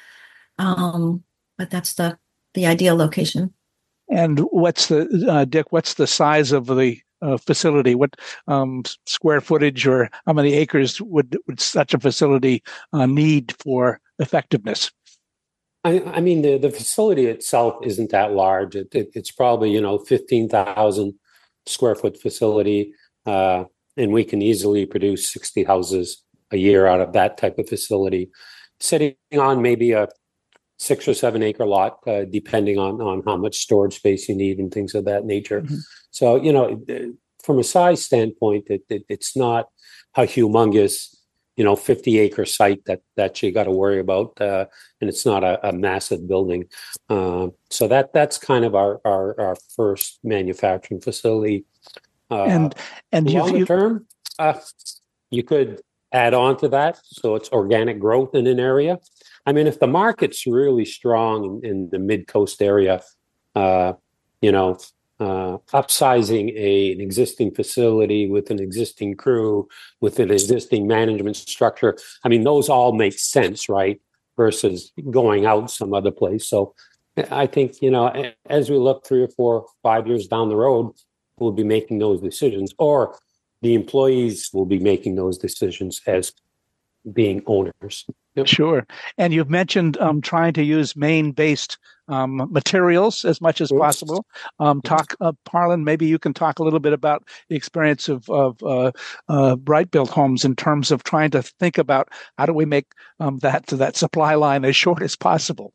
Um, but that's the, the ideal location. And what's the, uh, Dick, what's the size of the uh, facility? What um, square footage or how many acres would, would such a facility uh, need for effectiveness? I, I mean, the, the facility itself isn't that large. It, it, it's probably, you know, fifteen thousand square foot facility. Uh, and we can easily produce sixty houses a year out of that type of facility, sitting on maybe a six or seven acre lot, uh, depending on, on how much storage space you need and things of that nature. Mm-hmm. So, you know, from a size standpoint, it, it, it's not a humongous, you know, fifty acre site that, that you got to worry about. Uh, and it's not a, a massive building. Uh, so that, that's kind of our, our, our first manufacturing facility. Uh, and, and longer you've, term, uh, you could add on to that. So it's organic growth in an area. I mean, if the market's really strong in, in the mid-coast area, uh, you know, uh, upsizing a, an existing facility with an existing crew, with an existing management structure, I mean, those all make sense, right? Versus going out some other place. So I think, you know, as we look three or four, five years down the road, we'll be making those decisions, or the employees will be making those decisions as being owners. Yep. Sure. And you've mentioned um, trying to use Maine-based um, materials as much as possible. Um, talk, uh, Parlin, maybe you can talk a little bit about the experience of, of uh, uh, Right Built Homes in terms of trying to think about how do we make um, that that supply line as short as possible.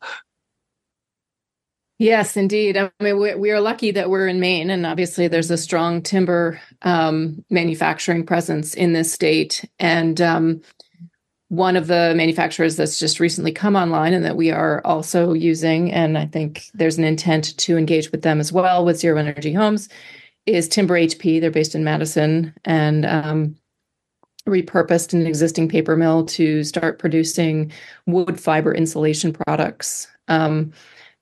Yes, indeed. I mean, we, we are lucky that we're in Maine, and obviously there's a strong timber um, manufacturing presence in this state. And um, one of the manufacturers that's just recently come online and that we are also using, and I think there's an intent to engage with them as well with Zero Energy Homes, is Timber H P. They're based in Madison and um, repurposed an existing paper mill to start producing wood fiber insulation products. Um,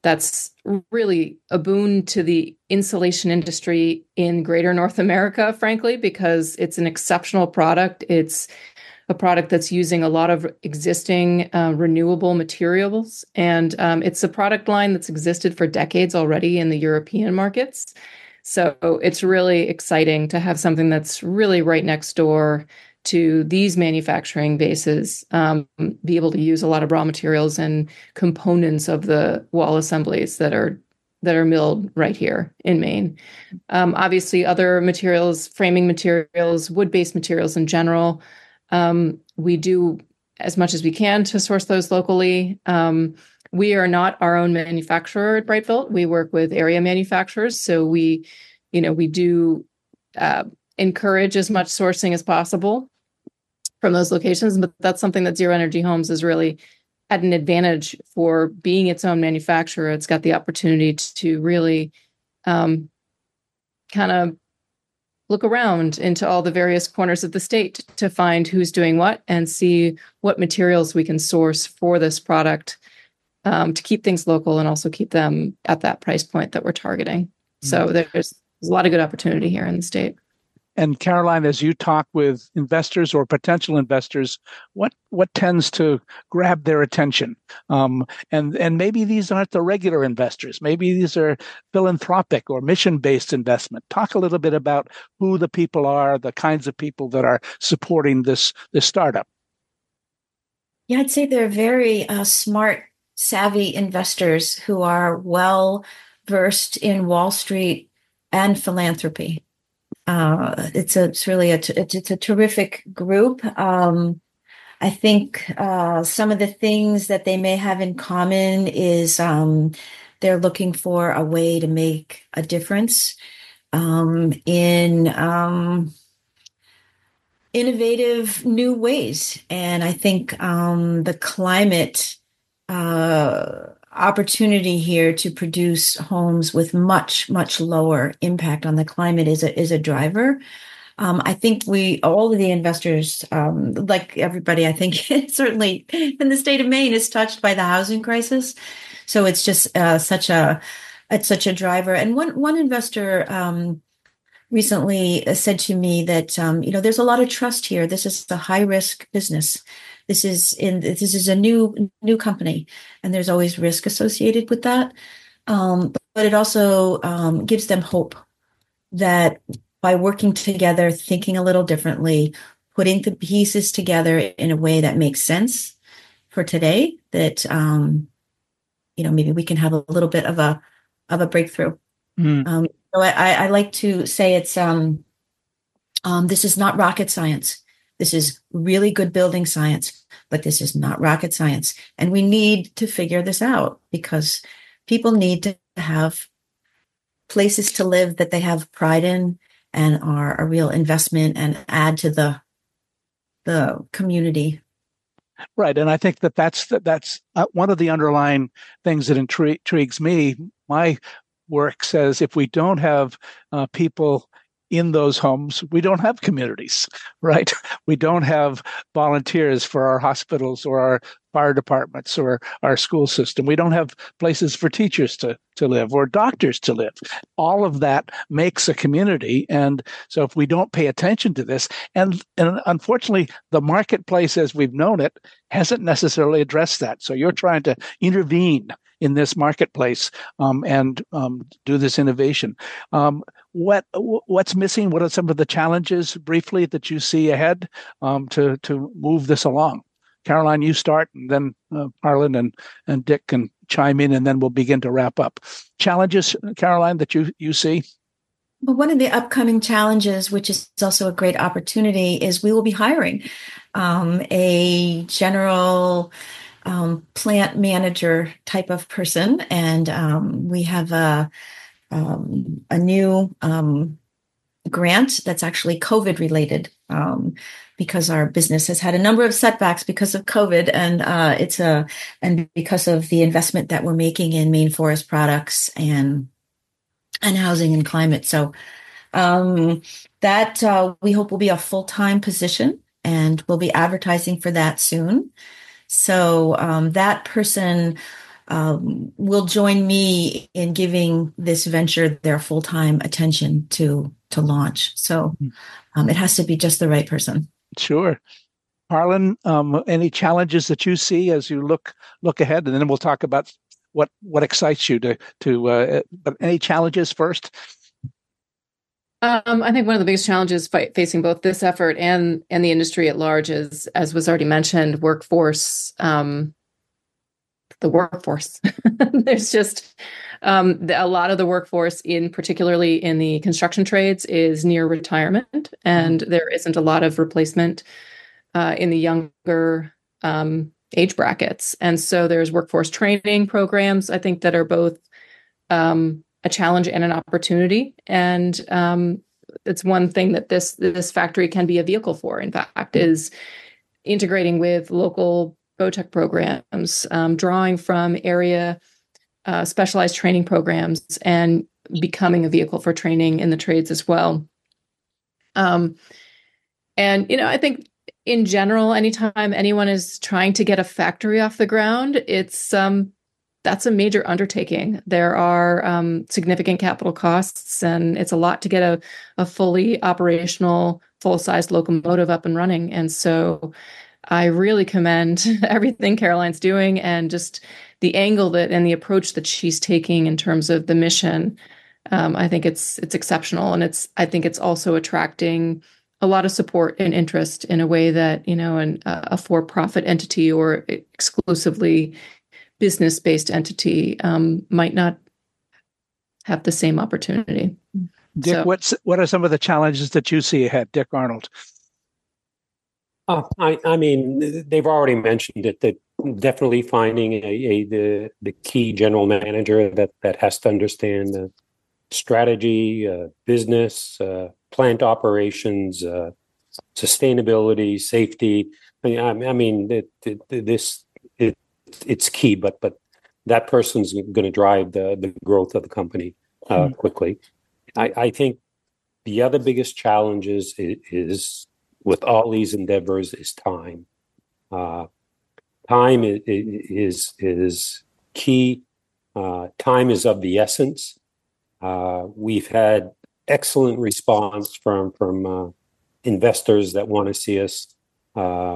that's really a boon to the insulation industry in greater North America, frankly, because it's an exceptional product. It's a product that's using a lot of existing uh, renewable materials. And um, it's a product line that's existed for decades already in the European markets. So it's really exciting to have something that's really right next door to these manufacturing bases, um, be able to use a lot of raw materials and components of the wall assemblies that are that are milled right here in Maine. Um, obviously, other materials, framing materials, wood-based materials in general, um, we do as much as we can to source those locally. Um, we are not our own manufacturer at Brightbuilt. We work with area manufacturers, so we, you know, we do uh, encourage as much sourcing as possible from those locations, but that's something that Zero Energy Homes is really at an advantage for being its own manufacturer. It's got the opportunity to really um, kind of look around into all the various corners of the state to find who's doing what and see what materials we can source for this product um, to keep things local and also keep them at that price point that we're targeting. Mm-hmm. So there's, there's a lot of good opportunity here in the state. And Caroline, as you talk with investors or potential investors, what what tends to grab their attention? Um, and and maybe these aren't the regular investors. Maybe these are philanthropic or mission-based investment. Talk a little bit about who the people are, the kinds of people that are supporting this this startup. Yeah, I'd say they're very uh, smart, savvy investors who are well versed in Wall Street and philanthropy. Uh, it's a, it's really a, it's, it's a terrific group. Um, I think uh, some of the things that they may have in common is um, they're looking for a way to make a difference um, in um, innovative new ways. And I think um, the climate uh, opportunity here to produce homes with much, much lower impact on the climate is a, is a driver. Um, I think we, all of the investors, um, like everybody, I think certainly in the state of Maine is touched by the housing crisis. So it's just uh, such a, it's such a driver. And one, one investor um, recently said to me that, um, you know, there's a lot of trust here. This is a high risk business. This is in this is a new new company, and there's always risk associated with that. Um, but it also um, gives them hope that by working together, thinking a little differently, putting the pieces together in a way that makes sense for today, that um, you know maybe we can have a little bit of a of a breakthrough. Mm. Um, so I, I like to say it's um, um, this is not rocket science. This is really good building science, but this is not rocket science. And we need to figure this out because people need to have places to live that they have pride in and are a real investment and add to the the community. Right. And I think that that's, that's uh, one of the underlying things that intri- intrigues me. My work says if we don't have uh, people in those homes, we don't have communities, right? We don't have volunteers for our hospitals or our fire departments or our school system. We don't have places for teachers to, to live or doctors to live. All of that makes a community. And so if we don't pay attention to this, and, and unfortunately, the marketplace as we've known it hasn't necessarily addressed that. So you're trying to intervene in this marketplace um, and um, do this innovation. Um, what what's missing? What are some of the challenges, briefly, that you see ahead um, to to move this along? Caroline, you start, and then uh, Harlan and and Dick can chime in, and then we'll begin to wrap up. Challenges, Caroline, that you you see? Well, one of the upcoming challenges, which is also a great opportunity, is we will be hiring um, a general um, plant manager type of person, and um, we have a um, a new um, grant that's actually COVID related, um, because our business has had a number of setbacks because of COVID, and uh, it's a and because of the investment that we're making in Maine forest products and and housing and climate. So um, that uh, we hope will be a full-time position, and we'll be advertising for that soon. So um, that person um, will join me in giving this venture their full-time attention to to launch. So um, it has to be just the right person. Sure. Harlan, um, any challenges that you see as you look look ahead, and then we'll talk about what what excites you to to. Uh, but any challenges first? Um, I think one of the biggest challenges fight, facing both this effort and and the industry at large is, as was already mentioned, workforce. Um, the workforce. There's just um, the, a lot of the workforce, in particularly in the construction trades, is near retirement, and mm-hmm. there isn't a lot of replacement uh, in the younger um, age brackets. And so there's workforce training programs, I think, that are both um, a challenge and an opportunity. And um, it's one thing that this this factory can be a vehicle for, in fact, is integrating with local BOTEC programs, um, drawing from area uh, specialized training programs, and becoming a vehicle for training in the trades as well. Um, and, you know, I think in general, anytime anyone is trying to get a factory off the ground, it's um, that's a major undertaking. There are um, significant capital costs, and it's a lot to get a, a fully operational, full-size locomotive up and running. And so I really commend everything Caroline's doing, and just the angle that and the approach that she's taking in terms of the mission. Um, I think it's it's exceptional, and it's I think it's also attracting a lot of support and interest in a way that, you know, an, a for-profit entity or exclusively business-based entity um, might not have the same opportunity. Dick, so, what's what are some of the challenges that you see ahead, Dick Arnold? Uh, I, I mean, they've already mentioned it, that definitely finding a, a the the key general manager that, that has to understand uh, strategy, uh, business, uh, plant operations, uh, sustainability, safety. I mean, I, I mean it, it, this it, it's key, but but that person's going to drive the, the growth of the company uh, mm. quickly. I, I think the other biggest challenges is, is with all these endeavors is time. Uh, time is, is is key. Uh, time is of the essence. Uh, we've had excellent response from from uh, investors that want to see us uh,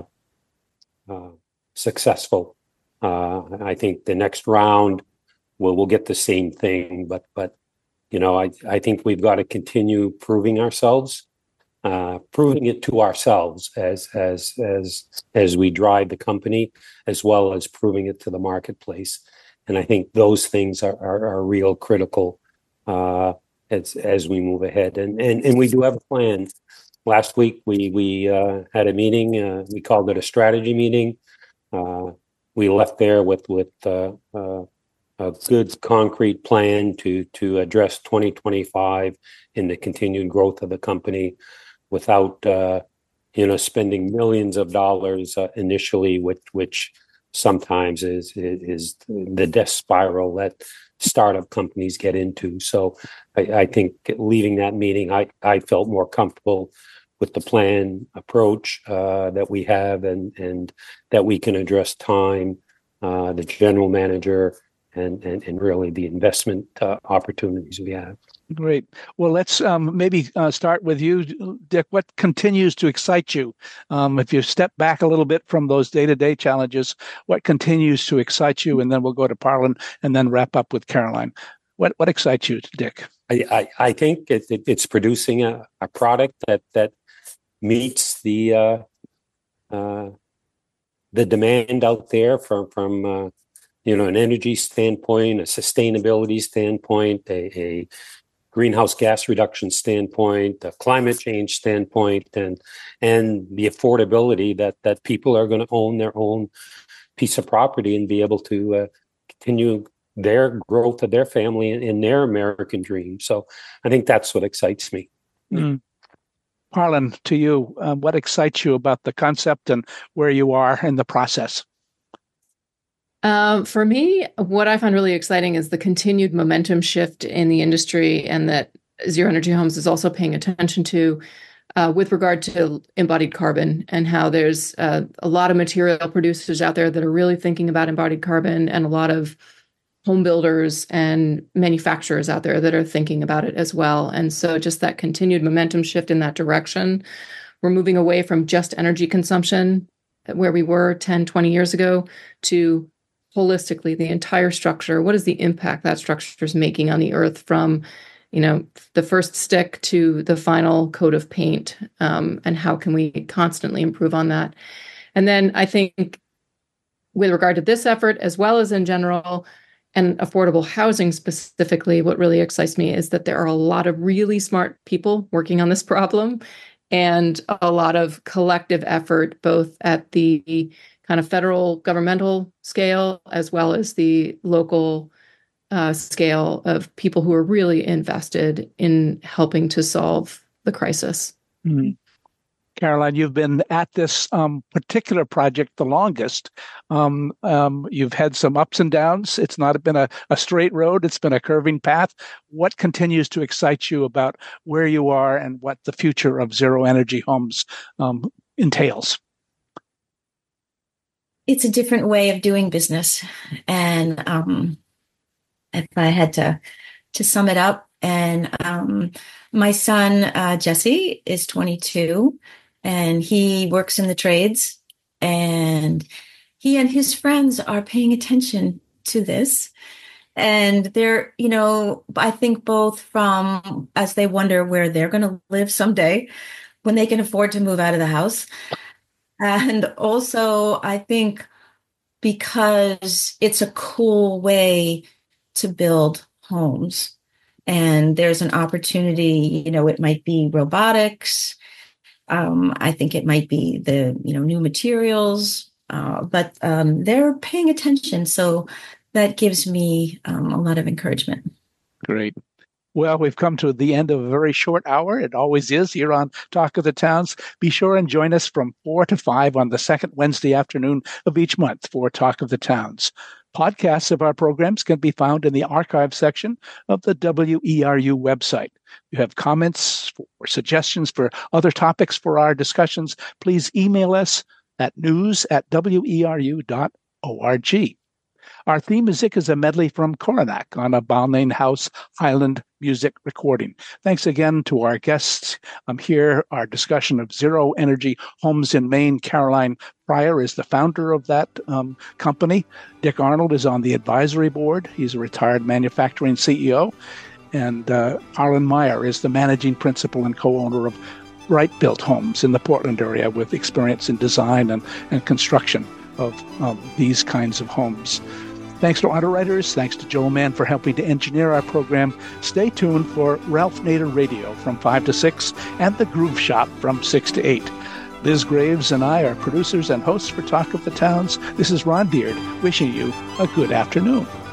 uh, successful. Uh, I think the next round we'll we'll get the same thing, but but you know I I think we've got to continue proving ourselves. Uh, proving it to ourselves as as as as we drive the company, as well as proving it to the marketplace. And I think those things are are, are real critical uh, as as we move ahead. And and and we do have a plan. Last week we we uh, had a meeting. Uh, we called it a strategy meeting. Uh, we left there with with uh, uh, a good concrete plan to to address twenty twenty-five in the continued growth of the company, without uh, you know spending millions of dollars uh, initially, which which sometimes is is the death spiral that startup companies get into. So I, I think leaving that meeting, I, I felt more comfortable with the plan approach uh, that we have, and and that we can address time, uh, the general manager, and and, and really the investment uh, opportunities we have. Great. Well, let's um, maybe uh, start with you, Dick. What continues to excite you? Um, if you step back a little bit from those day-to-day challenges, what continues to excite you? And then we'll go to Parlin and then wrap up with Caroline. What what excites you, Dick? I, I, I think it, it, it's producing a, a product that that meets the uh, uh, the demand out there from from uh, you know an energy standpoint, a sustainability standpoint, a, a greenhouse gas reduction standpoint, the climate change standpoint, and and the affordability that that people are going to own their own piece of property and be able to uh, continue their growth of their family and, and their American dream. So I think that's what excites me. Mm. Harlan, to you, uh, what excites you about the concept and where you are in the process? Um, for me, what I find really exciting is the continued momentum shift in the industry, and that Zero Energy Homes is also paying attention to. uh, with regard to embodied carbon and how there's uh, a lot of material producers out there that are really thinking about embodied carbon, and a lot of home builders and manufacturers out there that are thinking about it as well. And so just that continued momentum shift in that direction. We're moving away from just energy consumption, where we were ten, twenty years ago, to holistically the entire structure. What is the impact that structure is making on the earth, from, you know, the first stick to the final coat of paint, um, and how can we constantly improve on that? And then I think with regard to this effort, as well as in general, and affordable housing specifically, what really excites me is that there are a lot of really smart people working on this problem, and a lot of collective effort, both at the kind of federal governmental scale, as well as the local uh, scale, of people who are really invested in helping to solve the crisis. Mm-hmm. Caroline, you've been at this um, particular project the longest. Um, um, you've had some ups and downs. It's not been a, a straight road. It's been a curving path. What continues to excite you about where you are and what the future of zero energy homes um, entails? It's a different way of doing business. And um, if I had to, to sum it up, and um, my son, uh, Jesse, is twenty-two. And he works in the trades, and he and his friends are paying attention to this. And they're, you know, I think both from, as they wonder where they're going to live someday when they can afford to move out of the house. And also, I think because it's a cool way to build homes, and there's an opportunity, you know, it might be robotics. Um, I think it might be the, you know, new materials, uh, but um, they're paying attention. So that gives me um, a lot of encouragement. Great. Well, we've come to the end of a very short hour. It always is here on Talk of the Towns. Be sure and join us from four to five on the second Wednesday afternoon of each month for Talk of the Towns. Podcasts of our programs can be found in the archive section of the W E R U website. If you have comments or suggestions for other topics for our discussions, please email us at news at W E R U dot org. Our theme music is a medley from Coronach on a Balmain House Highland music recording. Thanks again to our guests. Um, here, our discussion of Zero Energy Homes in Maine. Caroline Pryor is the founder of that um, company. Dick Arnold is on the advisory board. He's a retired manufacturing C E O. And uh, Arlen Meyer is the managing principal and co-owner of Right Built Homes in the Portland area, with experience in design and, and construction of um, these kinds of homes. Thanks to underwriters. Thanks to Joel Mann for helping to engineer our program. Stay tuned for Ralph Nader Radio from five to six and The Groove Shop from six to eight. Liz Graves and I are producers and hosts for Talk of the Towns. This is Ron Beard wishing you a good afternoon.